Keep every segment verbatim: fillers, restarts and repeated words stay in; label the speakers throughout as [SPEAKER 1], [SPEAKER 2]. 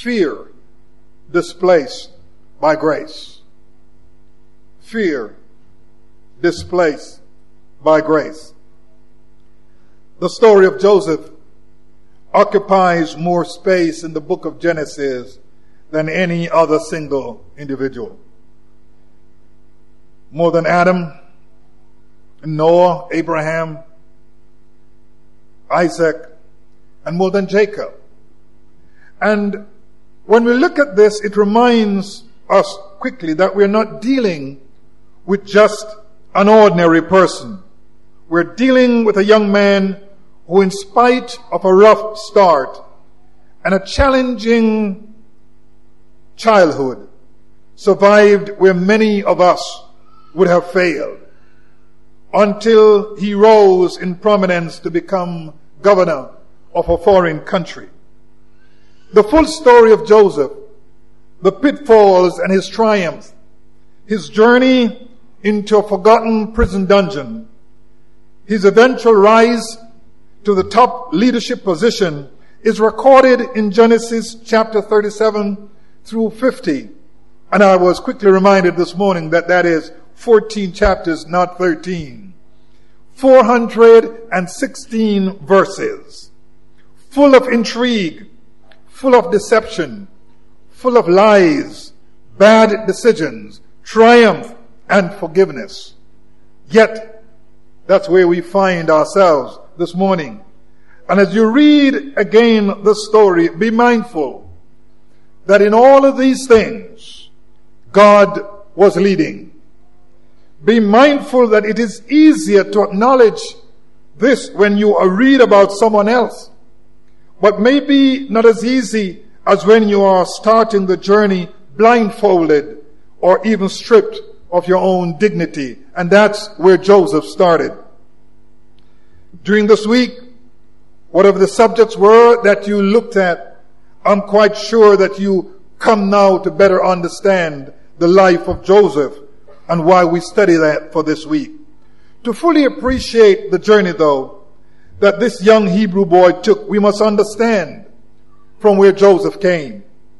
[SPEAKER 1] Fear displaced by grace. Fear displaced by grace. The story of Joseph occupies more space in the book of Genesis than any other single individual. More than Adam, Noah, Abraham, Isaac, and more than Jacob. And when we look at this, it reminds us quickly that we're not dealing with just an ordinary person. We're dealing with a young man who, in spite of a rough start and a challenging childhood, survived where many of us would have failed, until he rose in prominence to become governor of a foreign country. The full story of Joseph, the pitfalls and his triumph, his journey into a forgotten prison dungeon, his eventual rise to the top leadership position, is recorded in Genesis chapter thirty-seven through fifty. And I was quickly reminded this morning that that is fourteen chapters, not thirteen. four hundred sixteen verses, full of intrigue, full of deception, full of lies, bad decisions, triumph, and forgiveness. Yet, that's where we find ourselves this morning. And as you read again the story, be mindful that in all of these things, God was leading. Be mindful that it is easier to acknowledge this when you read about someone else, but maybe not as easy as when you are starting the journey blindfolded or even stripped of your own dignity. And that's where Joseph started. During this week, whatever the subjects were that you looked at, I'm quite sure that you come now to better understand the life of Joseph and why we study that for this week. To fully appreciate the journey, though, that this young Hebrew boy took, we must understand from where Joseph came.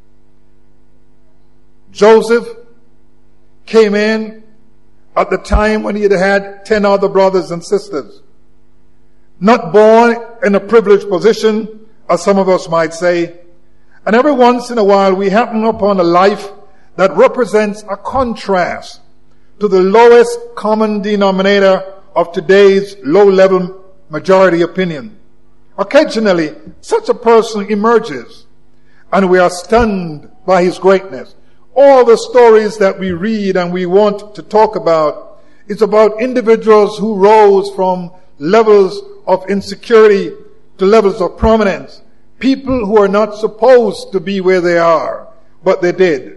[SPEAKER 1] Joseph came in at the time when he had had ten other brothers and sisters. Not born in a privileged position, as some of us might say. And every once in a while we happen upon a life that represents a contrast to the lowest common denominator of today's low-level majority opinion. Occasionally, such a person emerges, and we are stunned by his greatness. All the stories that we read and we want to talk about is about individuals who rose from levels of insecurity to levels of prominence. People who are not supposed to be where they are, but they did.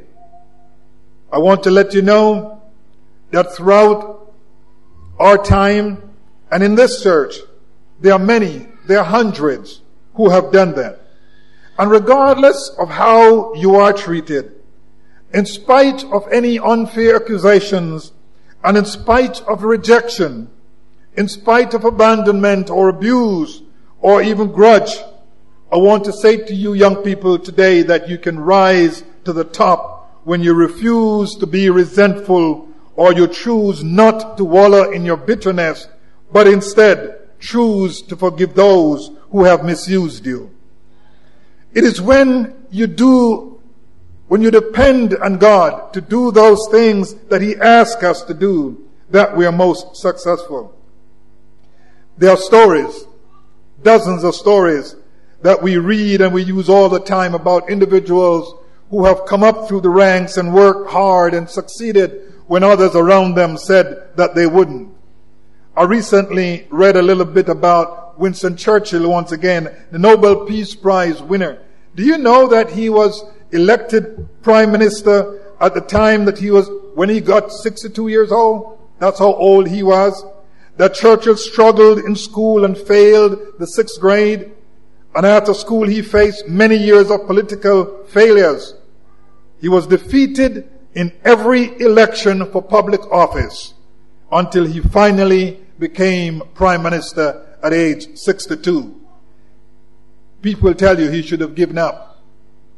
[SPEAKER 1] I want to let you know that throughout our time and in this church, there are many, there are hundreds who have done that. And regardless of how you are treated, in spite of any unfair accusations, and in spite of rejection, in spite of abandonment or abuse or even grudge, I want to say to you young people today that you can rise to the top when you refuse to be resentful, or you choose not to wallow in your bitterness, but instead choose to forgive those who have misused you. It is when you do, when you depend on God to do those things that He asks us to do, that we are most successful. There are stories, dozens of stories, that we read and we use all the time about individuals who have come up through the ranks and worked hard and succeeded when others around them said that they wouldn't. I recently read a little bit about Winston Churchill once again, the Nobel Peace Prize winner. Do you know that he was elected prime minister at the time that he was, when he got sixty-two years old? That's how old he was. That Churchill struggled in school and failed the sixth grade. And after school he faced many years of political failures. He was defeated in every election for public office until he finally became prime minister at age sixty-two. People tell you he should have given up.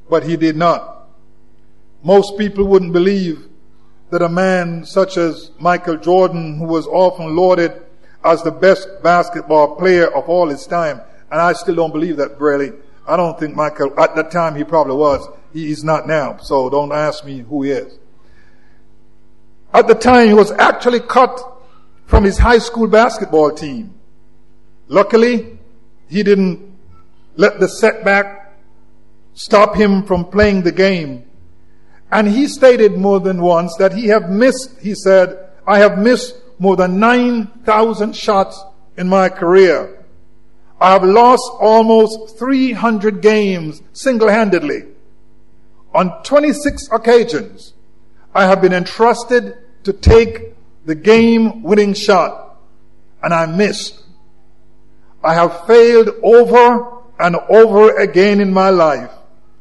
[SPEAKER 1] but he did not. Most people wouldn't believe that a man such as Michael Jordan, who was often lauded as the best basketball player of all his time, and I still don't believe that, really. I don't think Michael, at that time he probably was. He is not now, so don't ask me who he is. At the time, he was actually cut from his high school basketball team. Luckily, he didn't let the setback stop him from playing the game. And he stated more than once that he have missed, he said, I have missed more than nine thousand shots in my career. I have lost almost three hundred games single-handedly. On twenty-six occasions, I have been entrusted to take the game-winning shot, and I missed. I have failed over and over again in my life.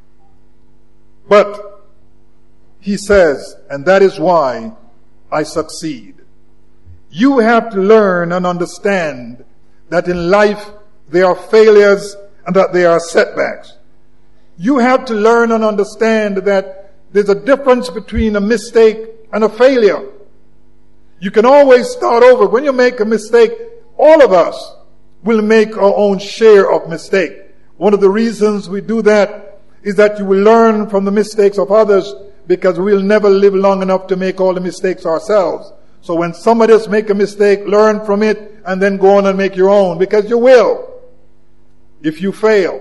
[SPEAKER 1] But, he says, and that is why I succeed. You have to learn and understand that in life there are failures and that there are setbacks. You have to learn and understand that there's a difference between a mistake and a failure. You can always start over. When you make a mistake, all of us will make our own share of mistake. One of the reasons we do that is that you will learn from the mistakes of others, because we'll never live long enough to make all the mistakes ourselves. So when somebody else make a mistake, learn from it and then go on and make your own, because you will. If you fail,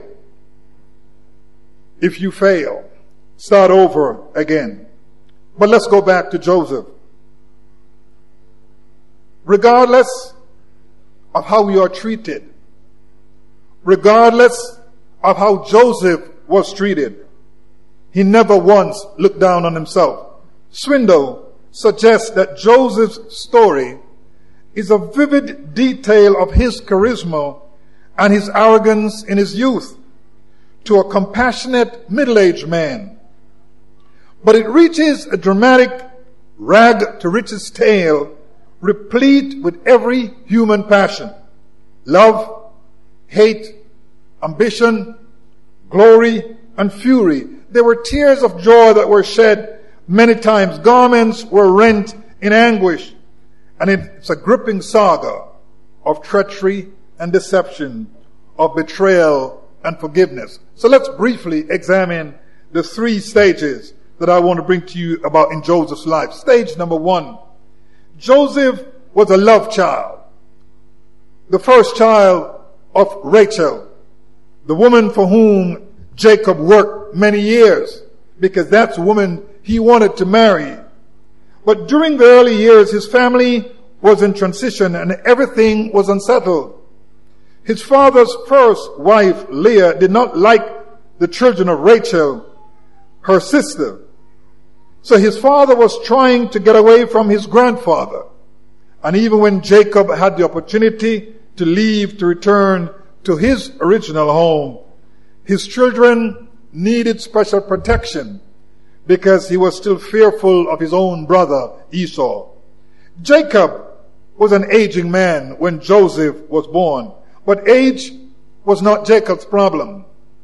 [SPEAKER 1] if you fail, start over again. But let's go back to Joseph. Regardless of how we are treated, regardless of how Joseph was treated, he never once looked down on himself. Swindoll suggests that Joseph's story is a vivid detail of his charisma and his arrogance in his youth to a compassionate middle-aged man. But it reaches a dramatic rag to riches tale replete with every human passion: love, hate, ambition, glory, and fury. There were tears of joy that were shed many times. Garments were rent in anguish. And it's a gripping saga of treachery and deception, of betrayal and forgiveness. So let's briefly examine the three stages that I want to bring to you about in Joseph's life. Stage number one. Joseph was a love child. The first child of Rachel, the woman for whom Jacob worked many years, because that's the woman he wanted to marry. But during the early years, his family was in transition and everything was unsettled. His father's first wife, Leah, did not like the children of Rachel, her sister. So his father was trying to get away from his grandfather. And even when Jacob had the opportunity to leave to return to his original home, his children needed special protection because he was still fearful of his own brother Esau. Jacob was an aging man when Joseph was born, but age was not Jacob's problem.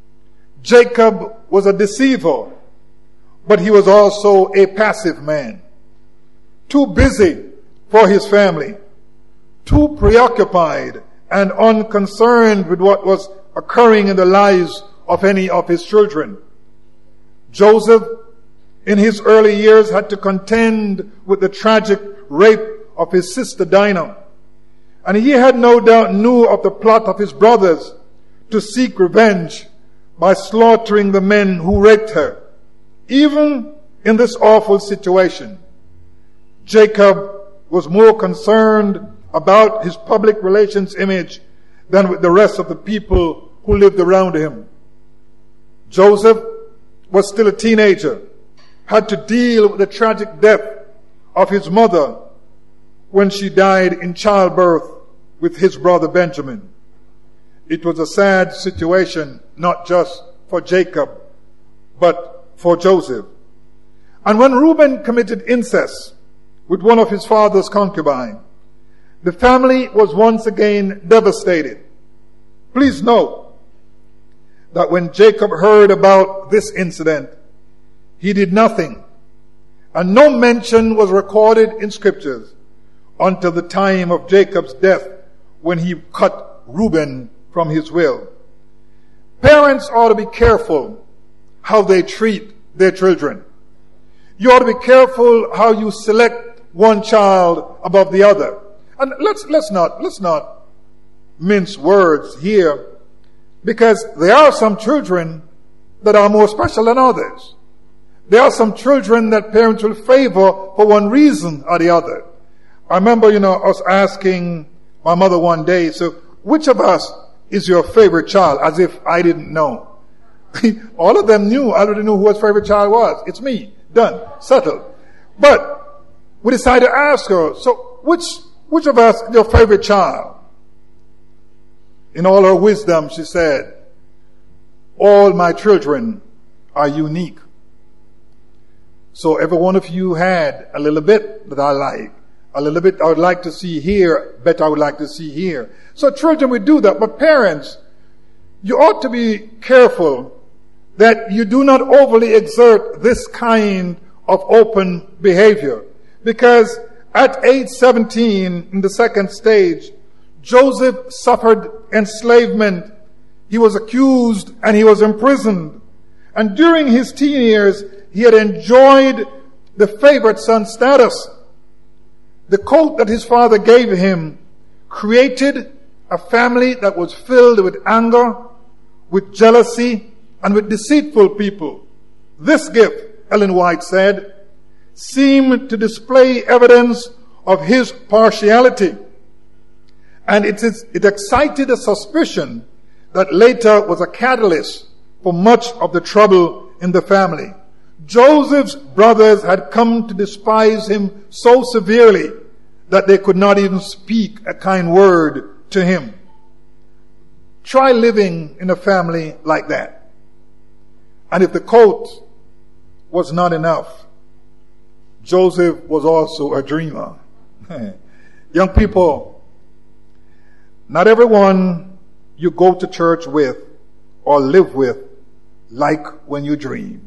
[SPEAKER 1] Jacob was a deceiver, but he was also a passive man, too busy for his family, too preoccupied and unconcerned with what was occurring in the lives of any of his children. Joseph, in his early years, had to contend with the tragic rape of his sister Dinah. And he had no doubt knew of the plot of his brothers to seek revenge by slaughtering the men who raped her. Even in this awful situation, Jacob was more concerned about his public relations image than with the rest of the people who lived around him. Joseph was still a teenager, had to deal with the tragic death of his mother when she died in childbirth with his brother Benjamin. It was a sad situation, not just for Jacob, but for Joseph. And when Reuben committed incest with one of his father's concubines, the family was once again devastated. Please note that when Jacob heard about this incident, he did nothing. And no mention was recorded in scriptures until the time of Jacob's death, when he cut Reuben from his will. Parents ought to be careful how they treat their children. You ought to be careful how you select one child above the other. And let's let's not let's not mince words here, because there are some children that are more special than others. There are some children that parents will favor for one reason or the other. I remember, you know, us asking my mother one day, so which of us is your favorite child? As if I didn't know. All of them knew. I already knew who his favorite child was. It's me. Done. Settled. But we decided to ask her, so which which of us is your favorite child? In all her wisdom, she said, all my children are unique. So every one of you had a little bit that I like. A little bit I would like to see here, better I would like to see here. So children would do that. But parents, you ought to be careful that you do not overly exert this kind of open behavior. Because at age seventeen, in the second stage, Joseph suffered enslavement. He was accused and he was imprisoned. And during his teen years, he had enjoyed the favorite son status. The coat that his father gave him created a family that was filled with anger, with jealousy, and with deceitful people. This gift, Ellen White said, seemed to display evidence of his partiality. And it, is, it excited a suspicion that later was a catalyst for much of the trouble in the family. Joseph's brothers had come to despise him so severely that they could not even speak a kind word to him. Try living in a family like that. And if the coat was not enough, Joseph was also a dreamer. Young people, not everyone you go to church with or live with like when you dream.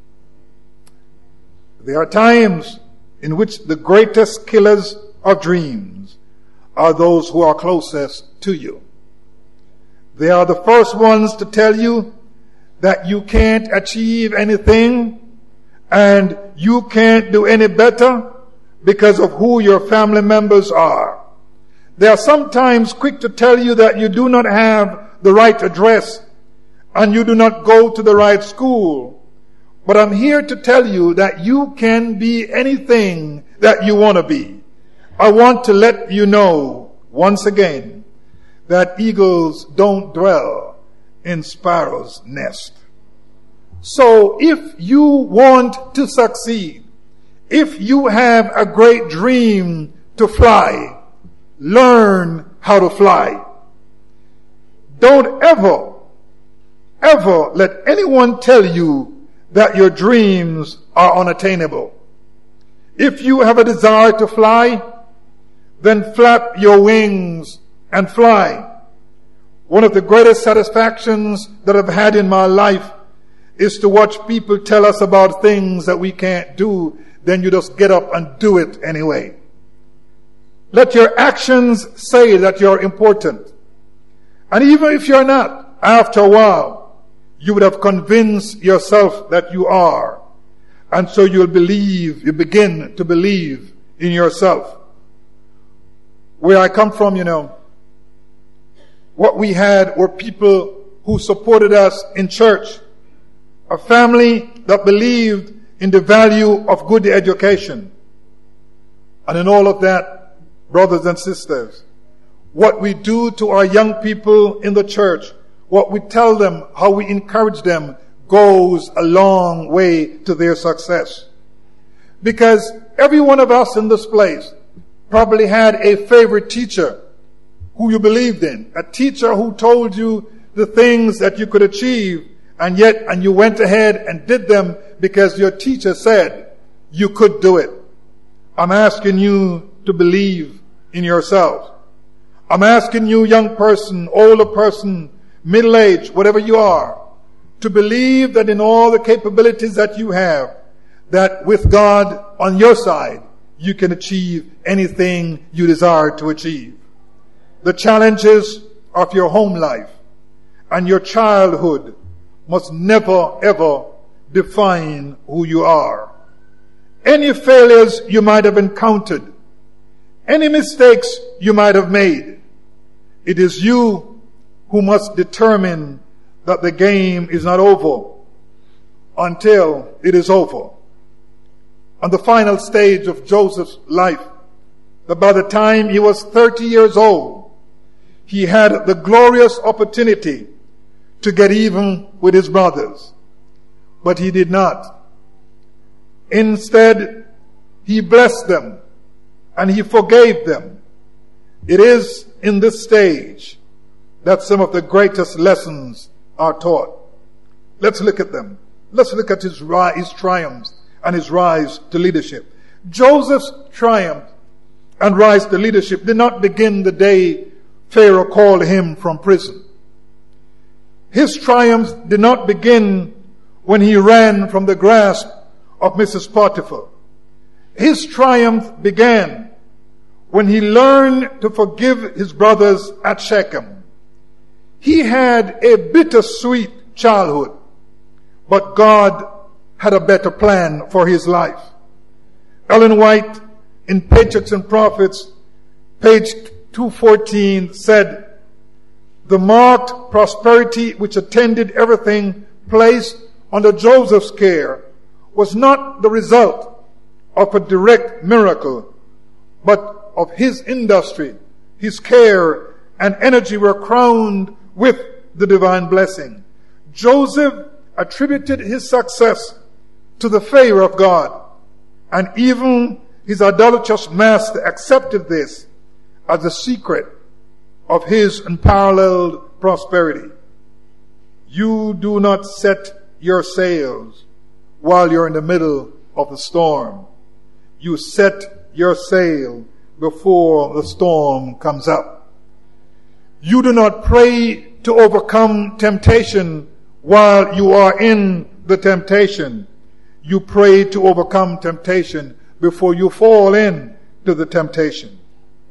[SPEAKER 1] There are times in which the greatest killers of dreams are those who are closest to you. They are the first ones to tell you that you can't achieve anything and you can't do any better because of who your family members are. They are sometimes quick to tell you that you do not have the right address and you do not go to the right school. But I'm here to tell you that you can be anything that you want to be. I want to let you know once again that eagles don't dwell in sparrows' nest. So if you want to succeed, if you have a great dream to fly, learn how to fly. Don't ever, ever let anyone tell you that your dreams are unattainable. If you have a desire to fly, then flap your wings and fly. One of the greatest satisfactions that I've had in my life is to watch people tell us about things that we can't do, then you just get up and do it anyway. Let your actions say that you're important. And even if you're not, after a while, you would have convinced yourself that you are. And so you'll believe, you begin to believe in yourself. Where I come from, you know, what we had were people who supported us in church. A family that believed in the value of good education. And in all of that, brothers and sisters, what we do to our young people in the church, what we tell them, how we encourage them, goes a long way to their success. Because every one of us in this place probably had a favorite teacher who you believed in. A teacher who told you the things that you could achieve, and yet, and you went ahead and did them because your teacher said you could do it. I'm asking you to believe in yourself. I'm asking you, young person, older person, middle-aged, whatever you are, to believe that in all the capabilities that you have, that with God on your side, you can achieve anything you desire to achieve. The challenges of your home life and your childhood must never, ever define who you are. Any failures you might have encountered, any mistakes you might have made, it is you who must determine that the game is not over until it is over. On the final stage of Joseph's life, that by the time he was thirty years old, he had the glorious opportunity to get even with his brothers. But he did not. Instead, he blessed them and he forgave them. It is in this stage that some of the greatest lessons are taught. Let's look at them. Let's look at his, his triumphs and his rise to leadership. Joseph's triumph and rise to leadership did not begin the day Pharaoh called him from prison. His triumphs did not begin when he ran from the grasp of Missus Potiphar. His triumph began when he learned to forgive his brothers at Shechem. He had a bittersweet childhood, but God had a better plan for his life. Ellen White, in Patriots and Prophets, page two fourteen, said, "The marked prosperity which attended everything placed under Joseph's care was not the result of a direct miracle, but of his industry. His care and energy were crowned with the divine blessing." Joseph attributed his success to the favor of God, and even his idolatrous master accepted this as the secret of his unparalleled prosperity. You do not set your sails while you're in the middle of the storm. You set your sail before the storm comes up. You do not pray to overcome temptation while you are in the temptation. You pray to overcome temptation before you fall in to the temptation.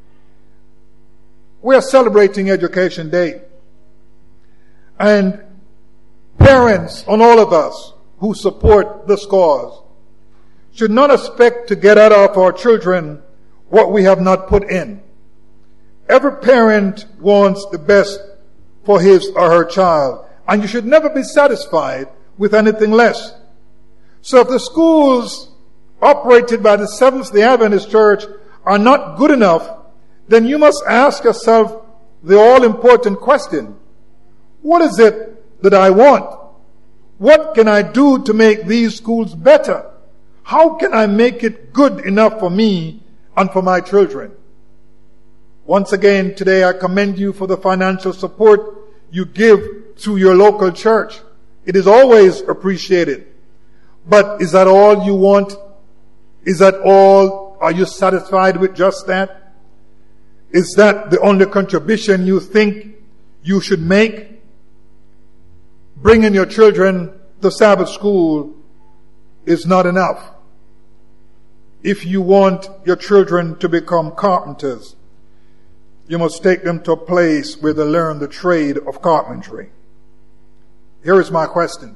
[SPEAKER 1] We are celebrating Education Day. And parents and all of us who support this cause should not expect to get out of our children what we have not put in. Every parent wants the best for his or her child, and you should never be satisfied with anything less. So if the schools operated by the Seventh-day Adventist Church are not good enough, then you must ask yourself the all-important question: what is it that I want? What can I do to make these schools better? How can I make it good enough for me and for my children? Once again, today I commend you for the financial support you give to your local church. It is always appreciated. But is that all you want? Is that all? Are you satisfied with just that? Is that the only contribution you think you should make? Bringing your children to Sabbath school is not enough. If you want your children to become carpenters, you must take them to a place where they learn the trade of carpentry. Here is my question.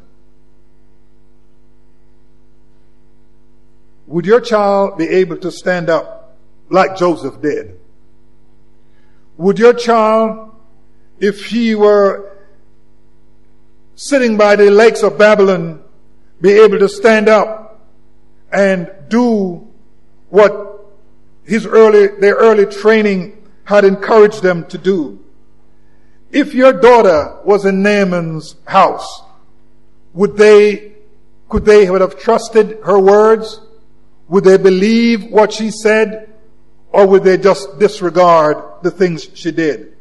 [SPEAKER 1] Would your child be able to stand up like Joseph did? Would your child, if he were sitting by the lakes of Babylon, be able to stand up and do what his early, their early training had encouraged them to do? If your daughter was in Naaman's house, would they, could they would have trusted her words? Would they believe what she said? Or would they just disregard the things she did?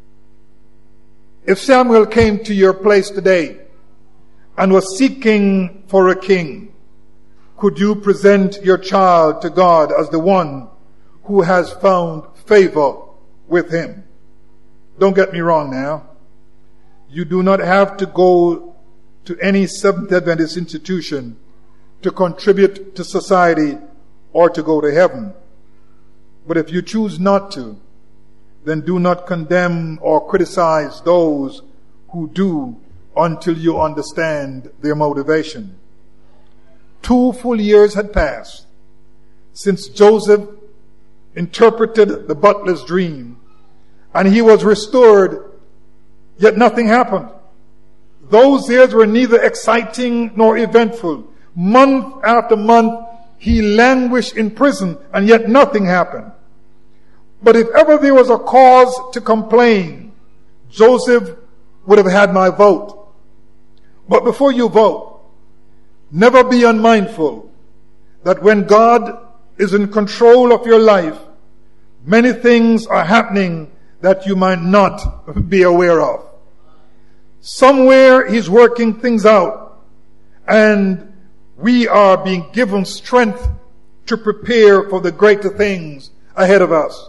[SPEAKER 1] If Samuel came to your place today and was seeking for a king, could you present your child to God as the one who has found favor with him? Don't get me wrong now. You do not have to go to any Seventh Adventist institution to contribute to society or to go to heaven. But if you choose not to, then do not condemn or criticize those who do until you understand their motivation. Two full years had passed since Joseph interpreted the butler's dream, and he was restored, yet nothing happened. Those years were neither exciting nor eventful. Month after month, he languished in prison, and yet nothing happened. But if ever there was a cause to complain, Joseph would have had my vote. But before you vote, never be unmindful that when God is in control of your life, many things are happening that you might not be aware of. Somewhere he's working things out, and we are being given strength to prepare for the greater things ahead of us.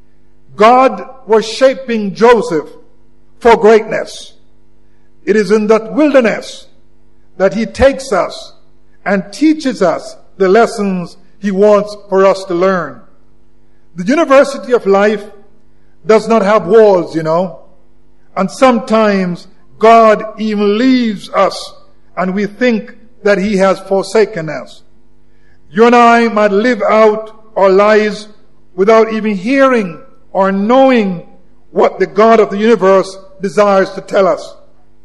[SPEAKER 1] God was shaping Joseph for greatness. It is in that wilderness that he takes us and teaches us the lessons he wants for us to learn. The university of life does not have walls, you know, and sometimes God even leaves us and we think that he has forsaken us. You and I might live out our lives without even hearing or knowing what the God of the universe desires to tell us.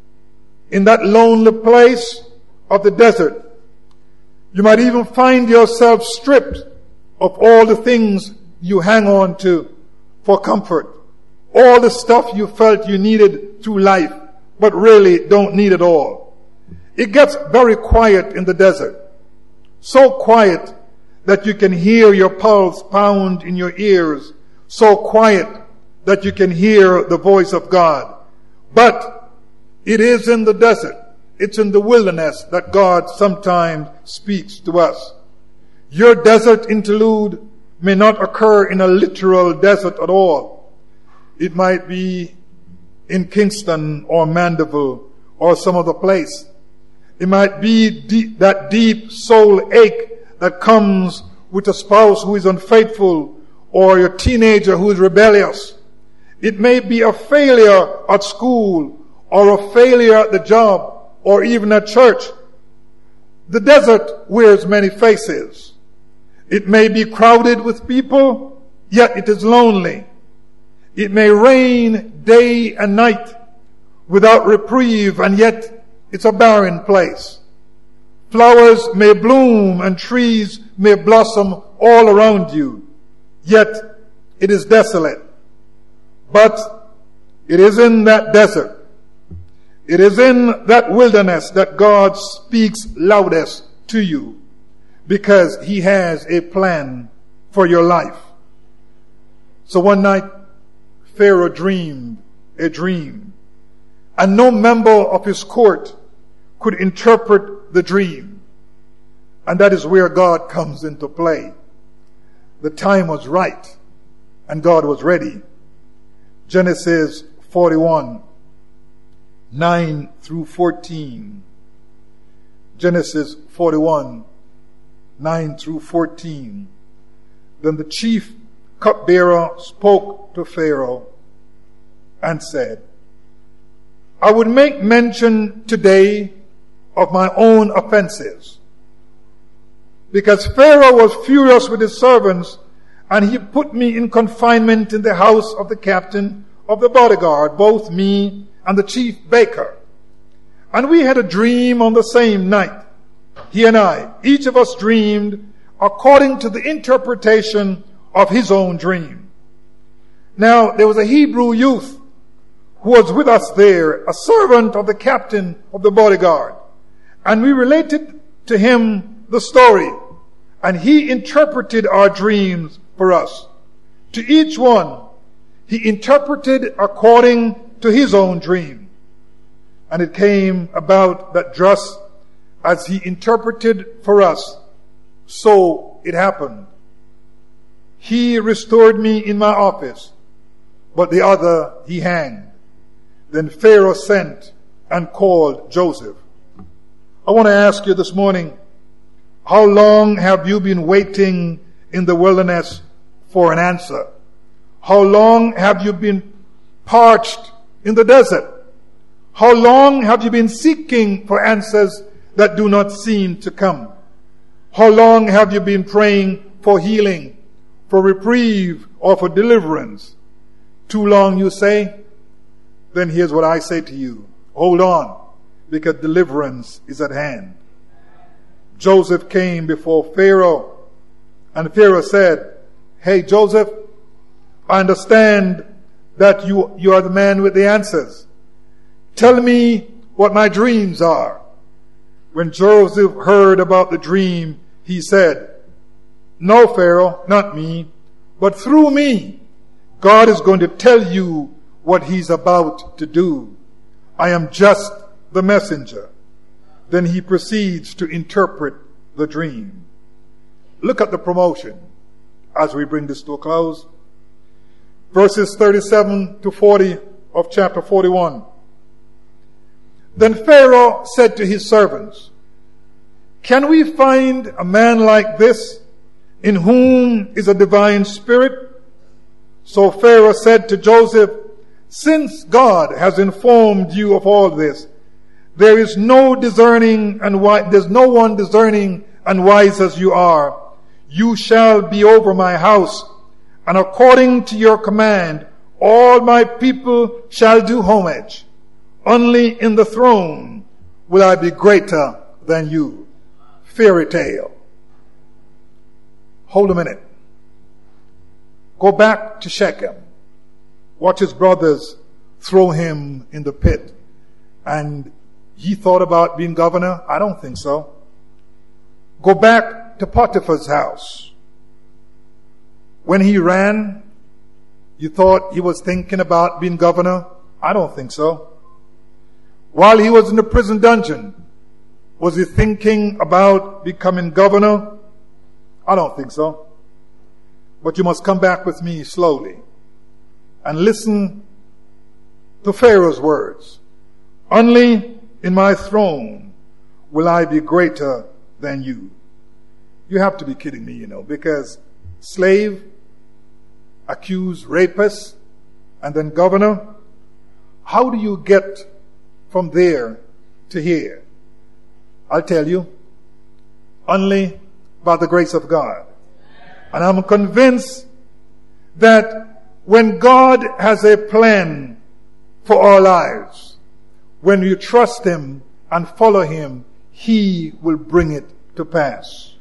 [SPEAKER 1] In that lonely place of the desert, you might even find yourself stripped of all the things you hang on to for comfort, all the stuff you felt you needed through life, but really don't need it all. It gets very quiet in the desert, so quiet that you can hear your pulse pound in your ears, so quiet that you can hear the voice of God. But it is in the desert, it's in the wilderness that God sometimes speaks to us. Your desert interlude may not occur in a literal desert at all. It might be in Kingston or Mandeville or some other place. It might be deep, that deep soul ache that comes with a spouse who is unfaithful or your teenager who is rebellious. It may be a failure at school or a failure at the job or even at church. The desert wears many faces. It may be crowded with people, yet it is lonely. It may rain day and night without reprieve, and yet it's a barren place. Flowers may bloom and trees may blossom all around you, yet it is desolate. But it is in that desert, it is in that wilderness that God speaks loudest to you, because he has a plan for your life. So one night, Pharaoh dreamed a dream, and no member of his court could interpret the dream. And that is where God comes into play. The time was right, and God was ready. Genesis forty-one, nine through fourteen. Genesis forty-one, nine through fourteen. Then the chief cupbearer spoke to Pharaoh and said, I would make mention today of my own offenses, because Pharaoh was furious with his servants, and he put me in confinement in the house of the captain of the bodyguard, both me and the chief baker. And we had a dream on the same night, he and I. Each of us dreamed according to the interpretation of his own dream. Now, there was a Hebrew youth who was with us there, a servant of the captain of the bodyguard. And we related to him the story, and he interpreted our dreams for us. To each one, he interpreted according to his own dream. And it came about that just as he interpreted for us, so it happened. He restored me in my office, but the other he hanged. Then Pharaoh sent and called Joseph. I want to ask you this morning, how long have you been waiting in the wilderness for an answer? How long have you been parched in the desert? How long have you been seeking for answers that do not seem to come? How long have you been praying for healing, for reprieve, or for deliverance? Too long, you say? Then here's what I say to you. Hold on, because deliverance is at hand. Joseph came before Pharaoh, and Pharaoh said, "Hey, Joseph, I understand that you, you are the man with the answers. Tell me what my dreams are." When Joseph heard about the dream, he said, "No, Pharaoh, not me, but through me, God is going to tell you what he's about to do. I am just the messenger." Then he proceeds to interpret the dream. Look at the promotion as we bring this to a close. Verses thirty-seven to forty of chapter forty-one. Then Pharaoh said to his servants, "Can we find a man like this in whom is a divine spirit?" So Pharaoh said to Joseph, "Since God has informed you of all this, there is no discerning and wi- there's no one discerning and wise as you are. You shall be over my house, and according to your command, all my people shall do homage. Only in the throne will I be greater than you." Fairy tale. Hold a minute. Go back to Shechem. Watch his brothers throw him in the pit. And he thought about being governor? I don't think so. Go back to Potiphar's house. When he ran, you thought he was thinking about being governor? I don't think so. While he was in the prison dungeon, was he thinking about becoming governor? I don't think so. But you must come back with me slowly and listen to Pharaoh's words. Only in my throne will I be greater than you. You have to be kidding me, you know, because slave, accused rapist, and then governor. How do you get from there to here? I'll tell you, only by the grace of God. And I'm convinced that when God has a plan for our lives, when you trust him and follow him, he will bring it to pass.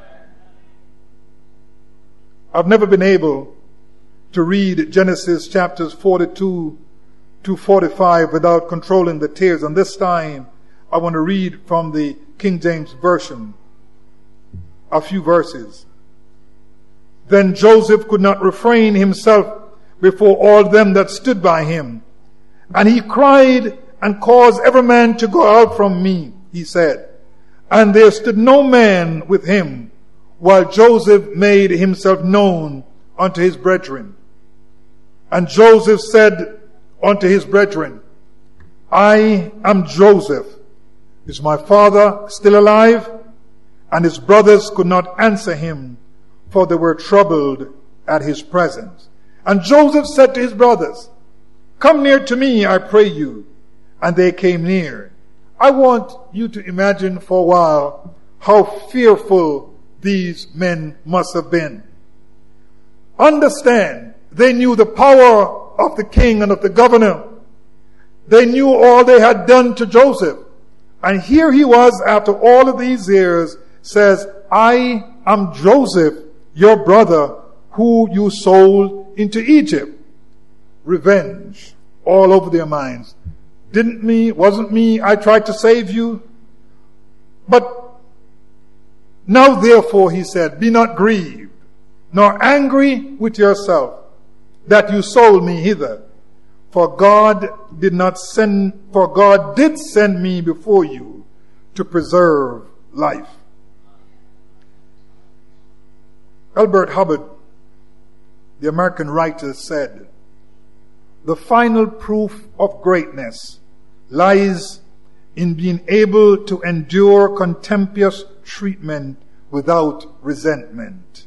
[SPEAKER 1] I've never been able to read Genesis chapters forty-two to forty-five without controlling the tears. And this time, I want to read from the King James Version a few verses. Then Joseph could not refrain himself before all them that stood by him. And he cried and caused every man to go out from me, he said. And there stood no man with him, while Joseph made himself known unto his brethren. And Joseph said unto his brethren, I am Joseph. Is my father still alive? And his brothers could not answer him, for they were troubled at his presence. And Joseph said to his brothers, Come near to me, I pray you. And they came near. I want you to imagine for a while how fearful these men must have been. Understand, they knew the power of the king and of the governor. They knew all they had done to Joseph. And here he was, after all of these years, says, I am Joseph, your brother, who you sold into Egypt. Revenge all over their minds. Didn't me, wasn't me, I tried to save you. But now therefore, he said, be not grieved, nor angry with yourself, that you sold me hither. For God did not send, for God did send me before you to preserve life. Elbert Hubbard, the American writer, said, the final proof of greatness lies in being able to endure contemptuous treatment without resentment.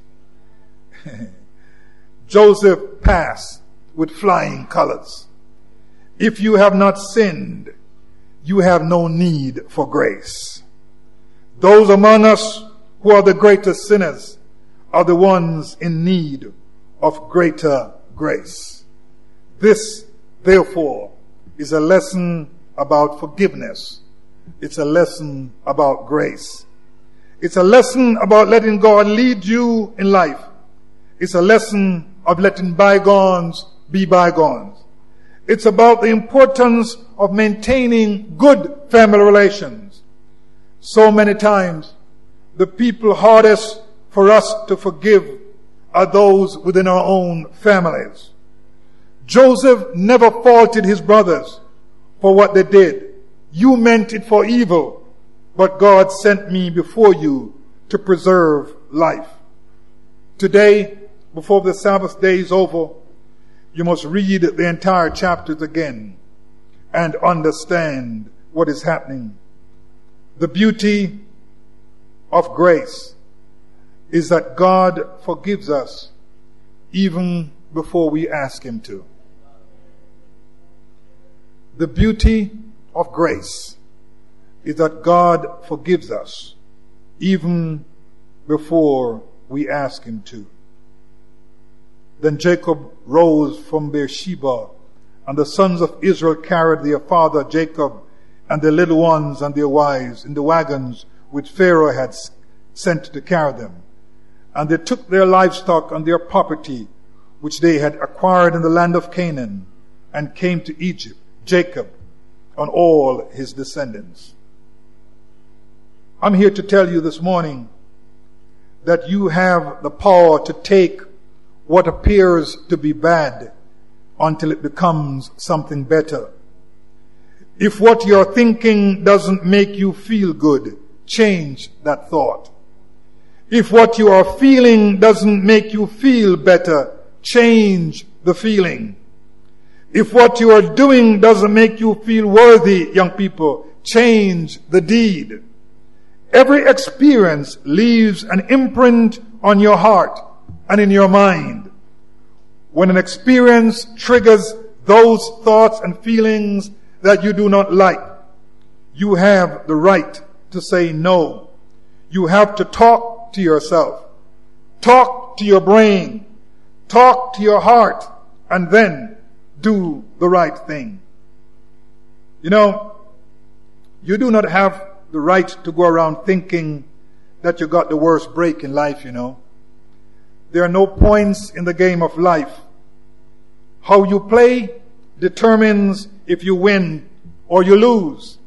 [SPEAKER 1] Joseph passed with flying colors. If you have not sinned, you have no need for grace. Those among us who are the greatest sinners are the ones in need of greater grace. This, therefore, is a lesson about forgiveness. It's a lesson about grace. It's a lesson about letting God lead you in life. It's a lesson of letting bygones be bygones. It's about the importance of maintaining good family relations. So many times, the people hardest for us to forgive are those within our own families. Joseph never faulted his brothers for what they did. You meant it for evil, but God sent me before you to preserve life. Today, before the Sabbath day is over, you must read the entire chapters again and understand what is happening. The beauty of grace is that God forgives us even before we ask Him to. The beauty of grace is that God forgives us even before we ask Him to. Then Jacob rose from Beersheba, and the sons of Israel carried their father Jacob and their little ones and their wives in the wagons which Pharaoh had sent to carry them. And they took their livestock and their property which they had acquired in the land of Canaan, and came to Egypt, Jacob and all his descendants. I'm here to tell you this morning that you have the power to take what appears to be bad until it becomes something better. If what you're thinking doesn't make you feel good, change that thought. If what you are feeling doesn't make you feel better, change the feeling. If what you are doing doesn't make you feel worthy, young people, change the deed. Every experience leaves an imprint on your heart and in your mind. When an experience triggers those thoughts and feelings that you do not like, you have the right to say no. You have to talk to yourself. Talk to your brain. Talk to your heart. And then do the right thing. You know, you do not have the right to go around thinking that you got the worst break in life, you know. There are no points in the game of life. How you play determines if you win or you lose.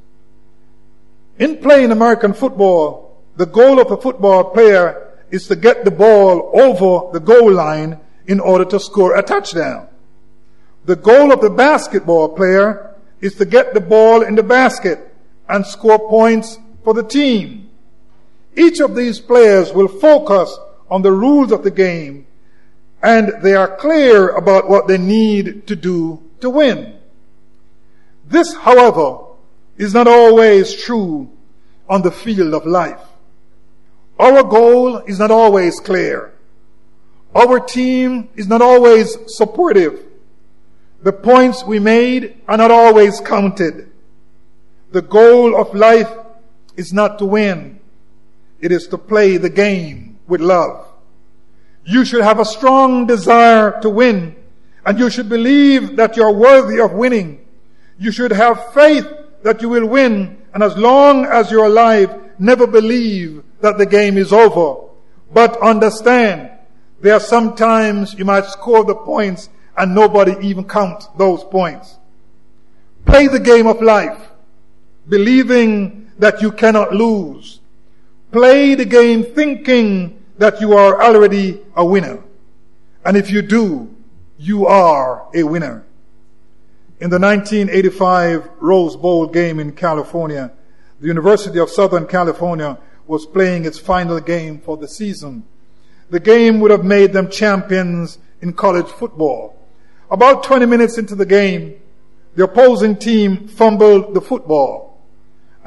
[SPEAKER 1] In playing American football, the goal of a football player is to get the ball over the goal line in order to score a touchdown. The goal of the basketball player is to get the ball in the basket and score points for the team. Each of these players will focus on the rules of the game, and they are clear about what they need to do to win. This, however, is not always true on the field of life. Our goal is not always clear. Our team is not always supportive. The points we made are not always counted. The goal of life is not to win. It is to play the game with love. You should have a strong desire to win, and you should believe that you are worthy of winning. You should have faith that you will win, and as long as you're alive, never believe that the game is over. But understand, there are some times you might score the points and nobody even count those points. Play the game of life, believing that you cannot lose. Play the game thinking that you are already a winner. And if you do, you are a winner. In the nineteen eighty-five Rose Bowl game in California, the University of Southern California was playing its final game for the season. The game would have made them champions in college football. About twenty minutes into the game, the opposing team fumbled the football.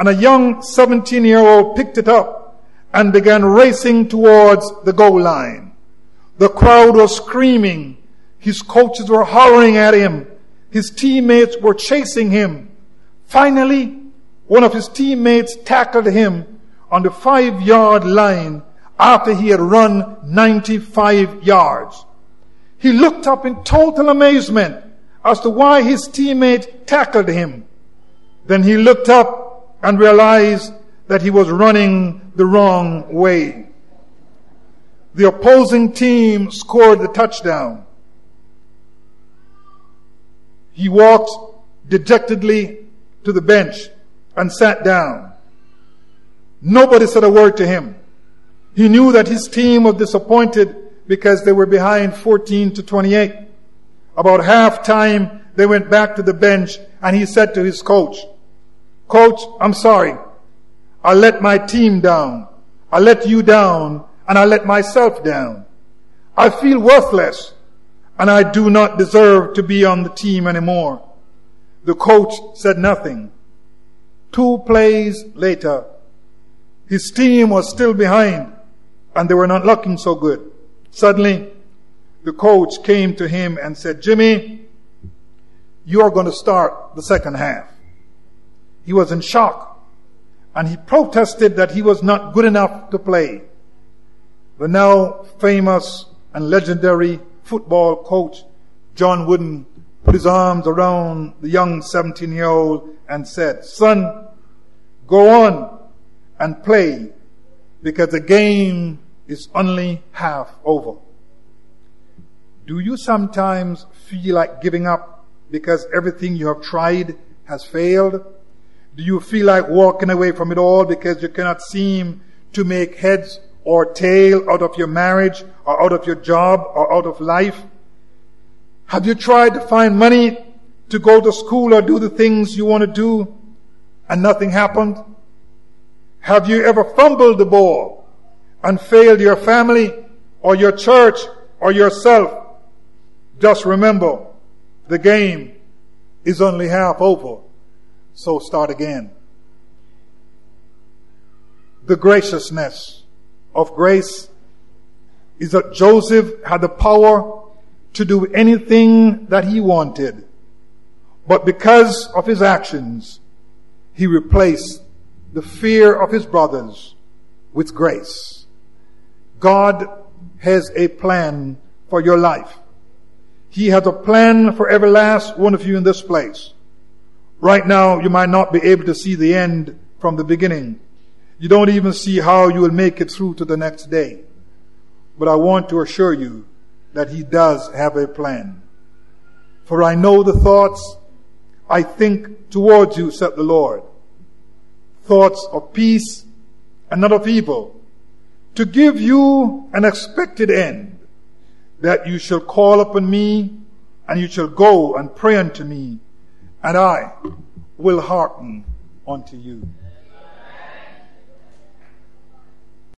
[SPEAKER 1] and a young seventeen-year-old picked it up and began racing towards the goal line. The crowd was screaming. His coaches were hollering at him. His teammates were chasing him. Finally, one of his teammates tackled him on the five-yard line after he had run ninety-five yards. He looked up in total amazement as to why his teammate tackled him. Then he looked up and realized that he was running the wrong way. The opposing team scored the touchdown. He walked dejectedly to the bench and sat down. Nobody said a word to him. He knew that his team was disappointed because they were behind fourteen to twenty-eight. About halftime, they went back to the bench and he said to his coach, "Coach, I'm sorry. I let my team down. I let you down and I let myself down. I feel worthless and I do not deserve to be on the team anymore." The coach said nothing. Two plays later, his team was still behind and they were not looking so good. Suddenly, the coach came to him and said, "Jimmy, you are going to start the second half." He was in shock and he protested that he was not good enough to play. The now famous and legendary football coach, John Wooden, put his arms around the young seventeen-year-old and said, "Son, go on and play because the game is only half over." Do you sometimes feel like giving up because everything you have tried has failed? Do you feel like walking away from it all because you cannot seem to make heads or tail out of your marriage or out of your job or out of life? Have you tried to find money to go to school or do the things you want to do and nothing happened? Have you ever fumbled the ball and failed your family or your church or yourself? Just remember, the game is only half over, so start again. The graciousness of grace is that Joseph had the power to do anything that he wanted, but because of his actions, he replaced the fear of his brothers with grace. God has a plan for your life. He has a plan for every last one of you in this place. Right now, you might not be able to see the end from the beginning. You don't even see how you will make it through to the next day. But I want to assure you that He does have a plan. For I know the thoughts I think towards you, said the Lord. Thoughts of peace and not of evil, to give you an expected end, that you shall call upon me, and you shall go and pray unto me, and I will hearken unto you.